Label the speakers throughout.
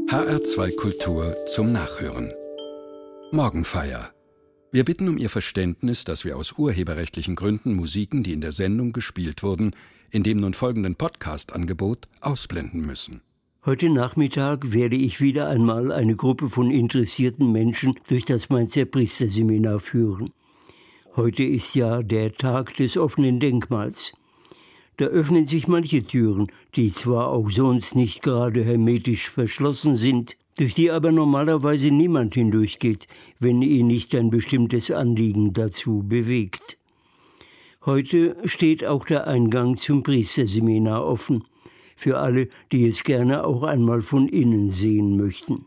Speaker 1: HR2 Kultur zum Nachhören. Morgenfeier. Wir bitten um Ihr Verständnis, dass wir aus urheberrechtlichen Gründen Musiken, die in der Sendung gespielt wurden, in dem nun folgenden Podcast-Angebot ausblenden müssen.
Speaker 2: Heute Nachmittag werde ich wieder einmal eine Gruppe von interessierten Menschen durch das Mainzer Priesterseminar führen. Heute ist ja der Tag des offenen Denkmals. Da öffnen sich manche Türen, die zwar auch sonst nicht gerade hermetisch verschlossen sind, durch die aber normalerweise niemand hindurchgeht, wenn ihn nicht ein bestimmtes Anliegen dazu bewegt. Heute steht auch der Eingang zum Priesterseminar offen, für alle, die es gerne auch einmal von innen sehen möchten.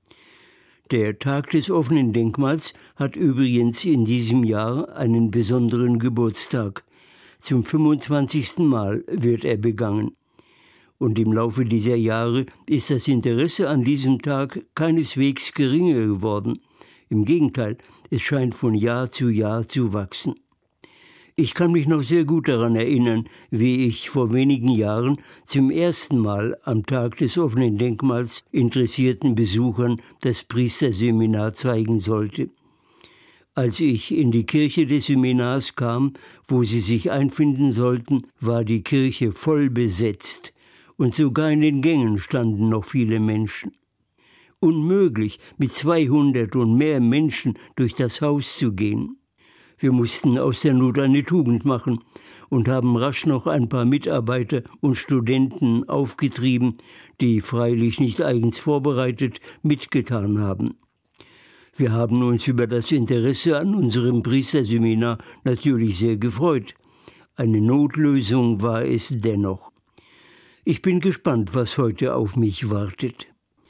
Speaker 2: Der Tag des offenen Denkmals hat übrigens in diesem Jahr einen besonderen Geburtstag. Zum 25. Mal wird er begangen. Und im Laufe dieser Jahre ist das Interesse an diesem Tag keineswegs geringer geworden. Im Gegenteil, es scheint von Jahr zu wachsen. Ich kann mich noch sehr gut daran erinnern, wie ich vor wenigen Jahren zum ersten Mal am Tag des offenen Denkmals interessierten Besuchern das Priesterseminar zeigen sollte. Als ich in die Kirche des Seminars kam, wo sie sich einfinden sollten, war die Kirche voll besetzt und sogar in den Gängen standen noch viele Menschen. Unmöglich, mit 200 und mehr Menschen durch das Haus zu gehen. Wir mussten aus der Not eine Tugend machen und haben rasch noch ein paar Mitarbeiter und Studenten aufgetrieben, die freilich nicht eigens vorbereitet mitgetan haben. Wir haben uns über das Interesse an unserem Priesterseminar natürlich sehr gefreut. Eine Notlösung war es dennoch. Ich bin gespannt, was heute auf mich wartet.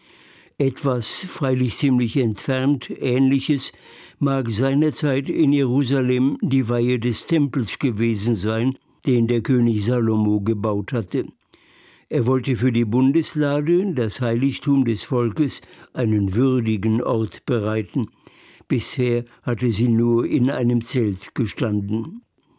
Speaker 2: Etwas, freilich ziemlich entfernt, Ähnliches mag seinerzeit in Jerusalem die Weihe des Tempels gewesen sein, den der König Salomo gebaut hatte. Er wollte für die Bundeslade, das Heiligtum des Volkes, einen würdigen Ort bereiten. Bisher hatte sie nur in einem Zelt gestanden.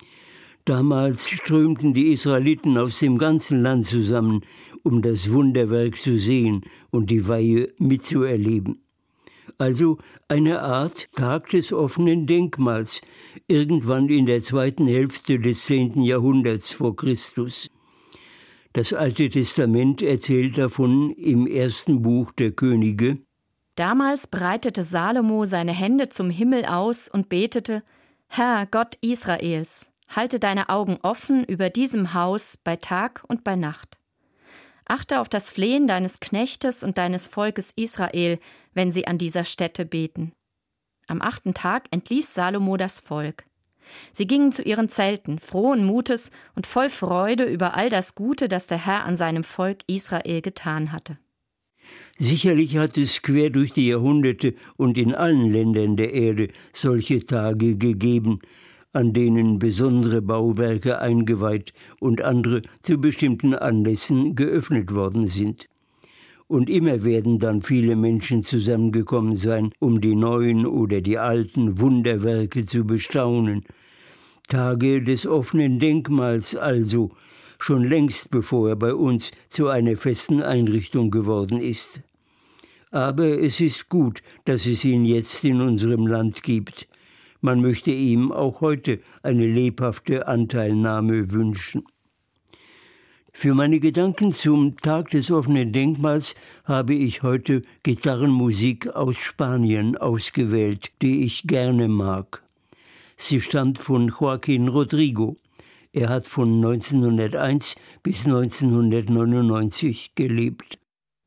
Speaker 2: Damals strömten die Israeliten aus dem ganzen Land zusammen, um das Wunderwerk zu sehen und die Weihe mitzuerleben. Also eine Art Tag des offenen Denkmals, irgendwann in der zweiten Hälfte des 10. Jahrhunderts vor Christus. Das Alte Testament erzählt davon im ersten Buch der Könige:
Speaker 3: Damals breitete Salomo seine Hände zum Himmel aus und betete: Herr, Gott Israels, halte deine Augen offen über diesem Haus bei Tag und bei Nacht. Achte auf das Flehen deines Knechtes und deines Volkes Israel, wenn sie an dieser Stätte beten. Am 8. Tag entließ Salomo das Volk. Sie gingen zu ihren Zelten, frohen Mutes und voll Freude über all das Gute, das der Herr an seinem Volk Israel getan hatte.
Speaker 2: Sicherlich hat es quer durch die Jahrhunderte und in allen Ländern der Erde solche Tage gegeben, an denen besondere Bauwerke eingeweiht und andere zu bestimmten Anlässen geöffnet worden sind. Und immer werden dann viele Menschen zusammengekommen sein, um die neuen oder die alten Wunderwerke zu bestaunen. Tage des offenen Denkmals also, schon längst bevor er bei uns zu einer festen Einrichtung geworden ist. Aber es ist gut, dass es ihn jetzt in unserem Land gibt. Man möchte ihm auch heute eine lebhafte Anteilnahme wünschen. Für meine Gedanken zum Tag des offenen Denkmals habe ich heute Gitarrenmusik aus Spanien ausgewählt, die ich gerne mag. Sie stammt von Joaquín Rodrigo. Er hat von 1901 bis 1999 gelebt.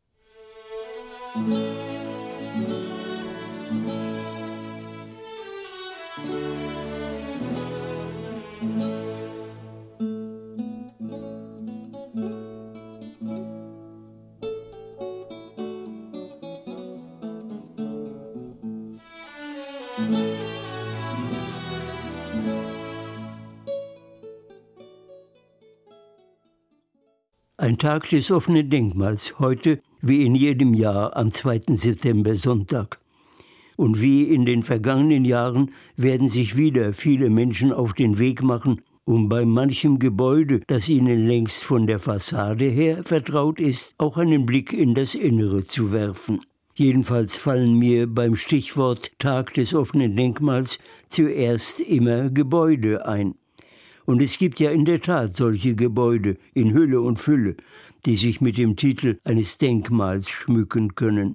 Speaker 2: Ein Tag des offenen Denkmals, heute wie in jedem Jahr am 2. September Sonntag. Und wie in den vergangenen Jahren werden sich wieder viele Menschen auf den Weg machen, um bei manchem Gebäude, das Ihnen längst von der Fassade her vertraut ist, auch einen Blick in das Innere zu werfen. Jedenfalls fallen mir beim Stichwort Tag des offenen Denkmals zuerst immer Gebäude ein. Und es gibt ja in der Tat solche Gebäude in Hülle und Fülle, die sich mit dem Titel eines Denkmals schmücken können.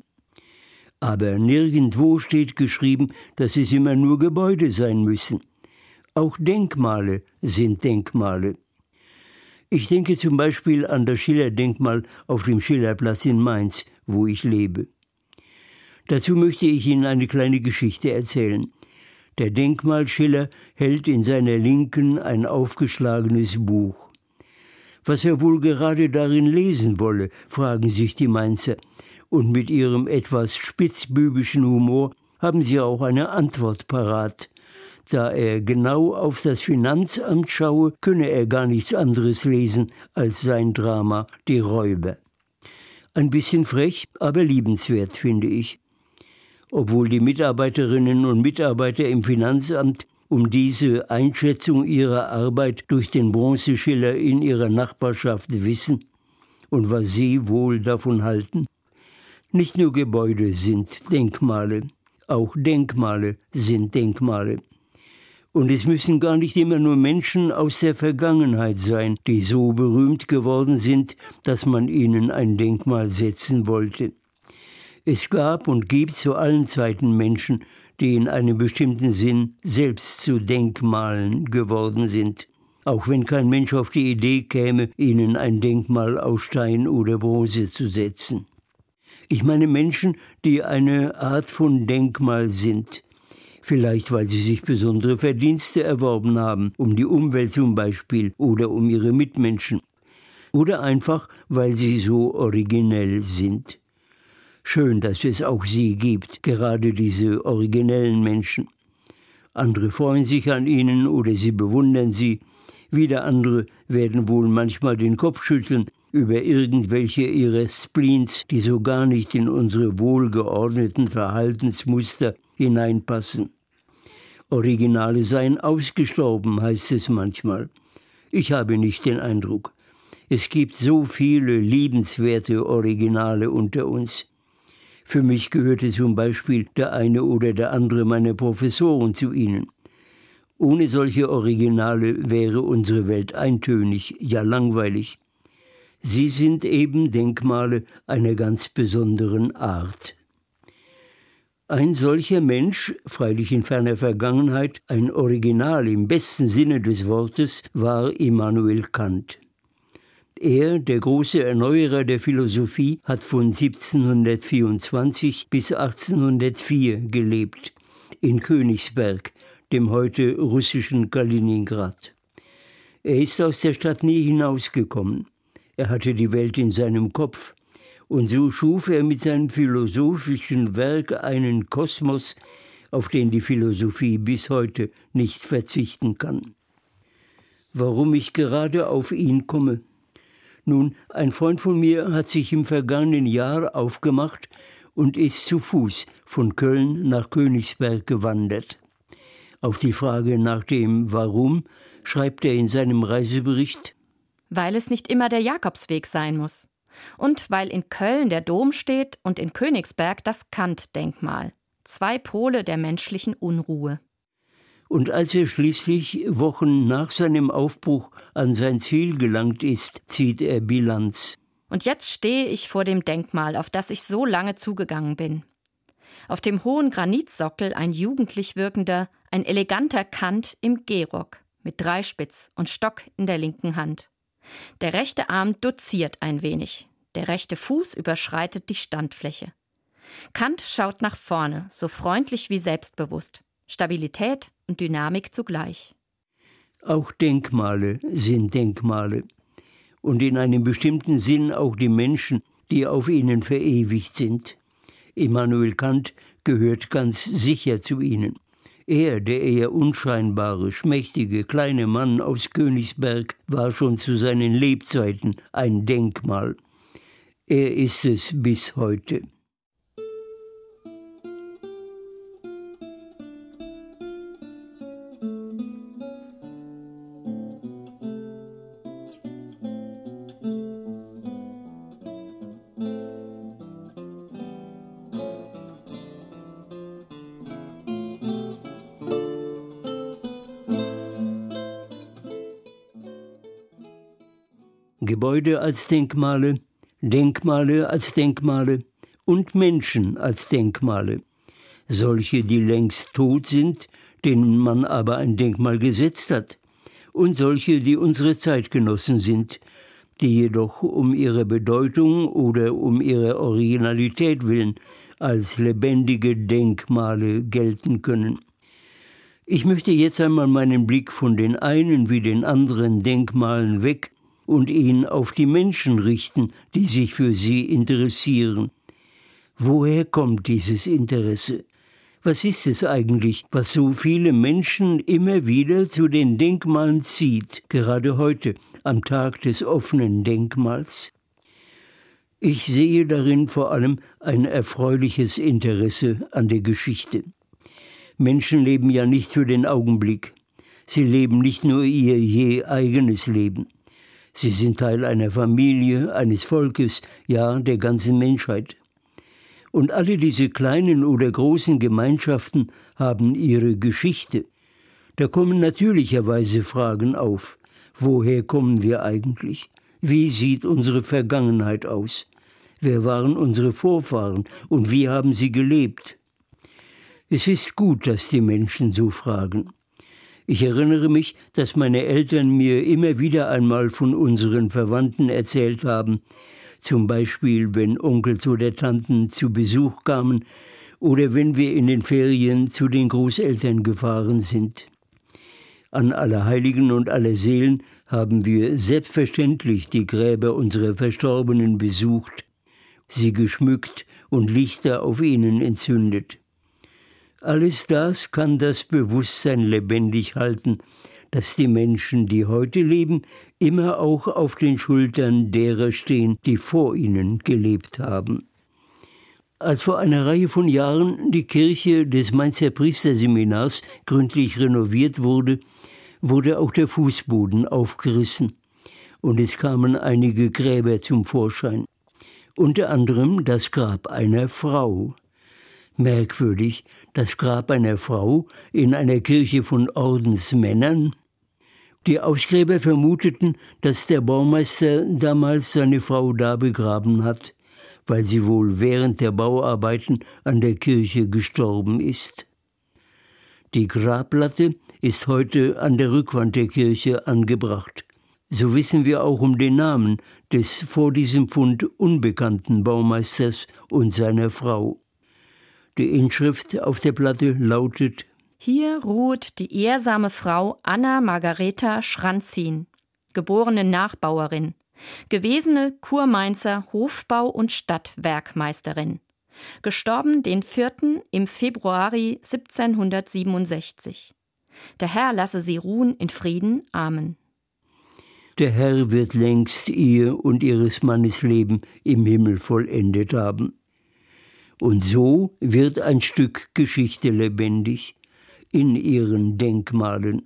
Speaker 2: Aber nirgendwo steht geschrieben, dass es immer nur Gebäude sein müssen. Auch Denkmale sind Denkmale. Ich denke zum Beispiel an das Schiller-Denkmal auf dem Schillerplatz in Mainz, wo ich lebe. Dazu möchte ich Ihnen eine kleine Geschichte erzählen. Der Denkmalschiller hält in seiner Linken ein aufgeschlagenes Buch. Was er wohl gerade darin lesen wolle, fragen sich die Mainzer. Und mit ihrem etwas spitzbübischen Humor haben sie auch eine Antwort parat. Da er genau auf das Finanzamt schaue, könne er gar nichts anderes lesen als sein Drama Die Räuber. Ein bisschen frech, aber liebenswert, finde ich. Obwohl die Mitarbeiterinnen und Mitarbeiter im Finanzamt um diese Einschätzung ihrer Arbeit durch den Bronzeschiller in ihrer Nachbarschaft wissen und was sie wohl davon halten. Nicht nur Gebäude sind Denkmale, auch Denkmale sind Denkmale. Und es müssen gar nicht immer nur Menschen aus der Vergangenheit sein, die so berühmt geworden sind, dass man ihnen ein Denkmal setzen wollte. Es gab und gibt zu allen Zeiten Menschen, die in einem bestimmten Sinn selbst zu Denkmalen geworden sind, auch wenn kein Mensch auf die Idee käme, ihnen ein Denkmal aus Stein oder Bronze zu setzen. Ich meine Menschen, die eine Art von Denkmal sind, vielleicht weil sie sich besondere Verdienste erworben haben, um die Umwelt zum Beispiel oder um ihre Mitmenschen, oder einfach, weil sie so originell sind. Schön, dass es auch sie gibt, gerade diese originellen Menschen. Andere freuen sich an ihnen oder sie bewundern sie. Wieder andere werden wohl manchmal den Kopf schütteln über irgendwelche ihrer Spleens, die so gar nicht in unsere wohlgeordneten Verhaltensmuster hineinpassen. Originale seien ausgestorben, heißt es manchmal. Ich habe nicht den Eindruck. Es gibt so viele liebenswerte Originale unter uns. Für mich gehörte zum Beispiel der eine oder der andere meiner Professoren zu ihnen. Ohne solche Originale wäre unsere Welt eintönig, ja langweilig. Sie sind eben Denkmale einer ganz besonderen Art. Ein solcher Mensch, freilich in ferner Vergangenheit, ein Original im besten Sinne des Wortes, war Immanuel Kant. Er, der große Erneuerer der Philosophie, hat von 1724 bis 1804 gelebt, in Königsberg, dem heute russischen Kaliningrad. Er ist aus der Stadt nie hinausgekommen. Er hatte die Welt in seinem Kopf. Und so schuf er mit seinem philosophischen Werk einen Kosmos, auf den die Philosophie bis heute nicht verzichten kann. Warum ich gerade auf ihn komme? Nun, ein Freund von mir hat sich im vergangenen Jahr aufgemacht und ist zu Fuß von Köln nach Königsberg gewandert. Auf die Frage nach dem Warum schreibt er in seinem Reisebericht:
Speaker 3: Weil es nicht immer der Jakobsweg sein muss. Und weil in Köln der Dom steht und in Königsberg das Kant-Denkmal. 2 Pole der menschlichen Unruhe.
Speaker 2: Und als er schließlich Wochen nach seinem Aufbruch an sein Ziel gelangt ist, zieht er Bilanz.
Speaker 3: Und jetzt stehe ich vor dem Denkmal, auf das ich so lange zugegangen bin. Auf dem hohen Granitsockel ein jugendlich wirkender, ein eleganter Kant im Gehrock mit Dreispitz und Stock in der linken Hand. Der rechte Arm doziert ein wenig, der rechte Fuß überschreitet die Standfläche. Kant schaut nach vorne, so freundlich wie selbstbewusst. Stabilität und Dynamik zugleich.
Speaker 2: Auch Denkmale sind Denkmale. Und in einem bestimmten Sinn auch die Menschen, die auf ihnen verewigt sind. Immanuel Kant gehört ganz sicher zu ihnen. Er, der eher unscheinbare, schmächtige, kleine Mann aus Königsberg, war schon zu seinen Lebzeiten ein Denkmal. Er ist es bis heute. Gebäude als Denkmale, Denkmale als Denkmale und Menschen als Denkmale. Solche, die längst tot sind, denen man aber ein Denkmal gesetzt hat, und solche, die unsere Zeitgenossen sind, die jedoch um ihre Bedeutung oder um ihre Originalität willen als lebendige Denkmale gelten können. Ich möchte jetzt einmal meinen Blick von den einen wie den anderen Denkmalen weg und ihn auf die Menschen richten, die sich für sie interessieren. Woher kommt dieses Interesse? Was ist es eigentlich, was so viele Menschen immer wieder zu den Denkmalen zieht, gerade heute, am Tag des offenen Denkmals? Ich sehe darin vor allem ein erfreuliches Interesse an der Geschichte. Menschen leben ja nicht für den Augenblick. Sie leben nicht nur ihr je eigenes Leben. Sie sind Teil einer Familie, eines Volkes, ja, der ganzen Menschheit. Und alle diese kleinen oder großen Gemeinschaften haben ihre Geschichte. Da kommen natürlicherweise Fragen auf. Woher kommen wir eigentlich? Wie sieht unsere Vergangenheit aus? Wer waren unsere Vorfahren und wie haben sie gelebt? Es ist gut, dass die Menschen so fragen. Ich erinnere mich, dass meine Eltern mir immer wieder einmal von unseren Verwandten erzählt haben, zum Beispiel, wenn Onkels oder Tanten zu Besuch kamen oder wenn wir in den Ferien zu den Großeltern gefahren sind. An Allerheiligen und Allerseelen haben wir selbstverständlich die Gräber unserer Verstorbenen besucht, sie geschmückt und Lichter auf ihnen entzündet. Alles das kann das Bewusstsein lebendig halten, dass die Menschen, die heute leben, immer auch auf den Schultern derer stehen, die vor ihnen gelebt haben. Als vor einer Reihe von Jahren die Kirche des Mainzer Priesterseminars gründlich renoviert wurde, wurde auch der Fußboden aufgerissen und es kamen einige Gräber zum Vorschein. Unter anderem das Grab einer Frau. Merkwürdig, das Grab einer Frau in einer Kirche von Ordensmännern. Die Ausgräber vermuteten, dass der Baumeister damals seine Frau da begraben hat, weil sie wohl während der Bauarbeiten an der Kirche gestorben ist. Die Grabplatte ist heute an der Rückwand der Kirche angebracht. So wissen wir auch um den Namen des vor diesem Fund unbekannten Baumeisters und seiner Frau. Die Inschrift auf der Platte lautet:
Speaker 3: Hier ruht die ehrsame Frau Anna Margareta Schranzin, geborene Nachbauerin, gewesene Kurmainzer Hofbau- und Stadtwerkmeisterin, gestorben den 4. im Februari 1767. Der Herr lasse sie ruhen in Frieden. Amen.
Speaker 2: Der Herr wird längst ihr und ihres Mannes Leben im Himmel vollendet haben. Und so wird ein Stück Geschichte lebendig in ihren Denkmalen.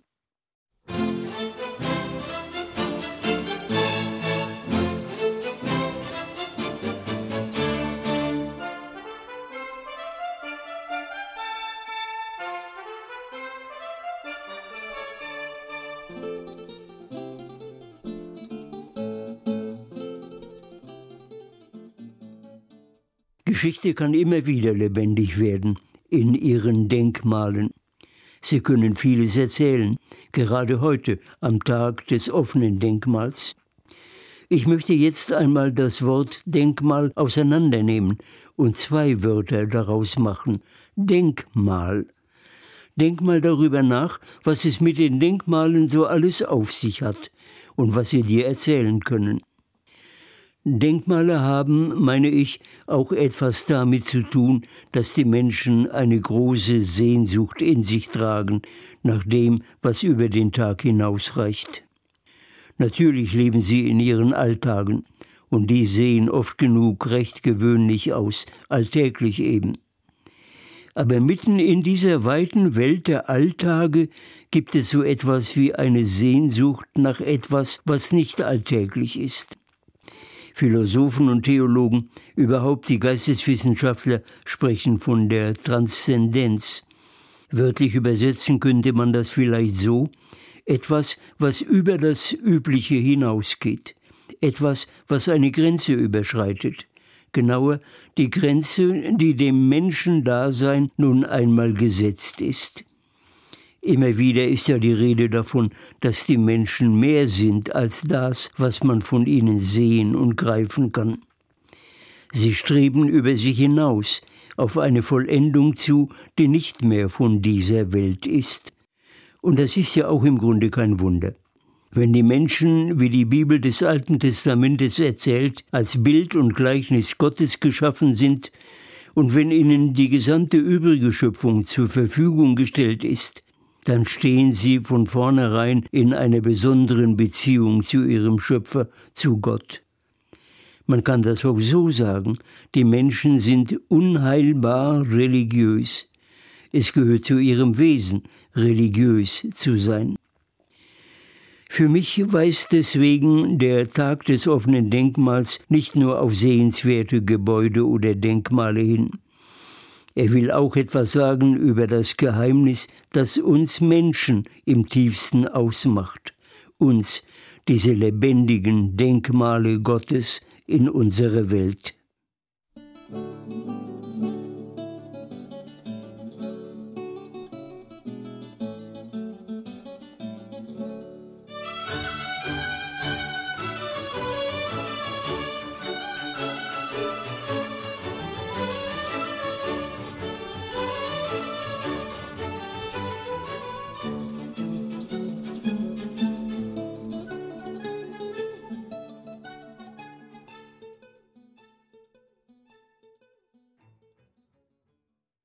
Speaker 2: Geschichte kann immer wieder lebendig werden in ihren Denkmalen. Sie können vieles erzählen, gerade heute am Tag des offenen Denkmals. Ich möchte jetzt einmal das Wort Denkmal auseinandernehmen und 2 Wörter daraus machen. Denkmal. Denk mal darüber nach, was es mit den Denkmalen so alles auf sich hat und was sie dir erzählen können. Denkmale haben, meine ich, auch etwas damit zu tun, dass die Menschen eine große Sehnsucht in sich tragen, nach dem, was über den Tag hinausreicht. Natürlich leben sie in ihren Alltagen, und die sehen oft genug recht gewöhnlich aus, alltäglich eben. Aber mitten in dieser weiten Welt der Alltage gibt es so etwas wie eine Sehnsucht nach etwas, was nicht alltäglich ist. Philosophen und Theologen, überhaupt die Geisteswissenschaftler, sprechen von der Transzendenz. Wörtlich übersetzen könnte man das vielleicht so: etwas, was über das Übliche hinausgeht, etwas, was eine Grenze überschreitet. Genauer, die Grenze, die dem Menschendasein nun einmal gesetzt ist. Immer wieder ist ja die Rede davon, dass die Menschen mehr sind als das, was man von ihnen sehen und greifen kann. Sie streben über sich hinaus, auf eine Vollendung zu, die nicht mehr von dieser Welt ist. Und das ist ja auch im Grunde kein Wunder. Wenn die Menschen, wie die Bibel des Alten Testamentes erzählt, als Bild und Gleichnis Gottes geschaffen sind und wenn ihnen die gesamte übrige Schöpfung zur Verfügung gestellt ist, dann stehen sie von vornherein in einer besonderen Beziehung zu ihrem Schöpfer, zu Gott. Man kann das auch so sagen, die Menschen sind unheilbar religiös. Es gehört zu ihrem Wesen, religiös zu sein. Für mich weist deswegen der Tag des offenen Denkmals nicht nur auf sehenswerte Gebäude oder Denkmale hin. Er will auch etwas sagen über das Geheimnis, das uns Menschen im tiefsten ausmacht. Uns, diese lebendigen Denkmale Gottes in unserer Welt.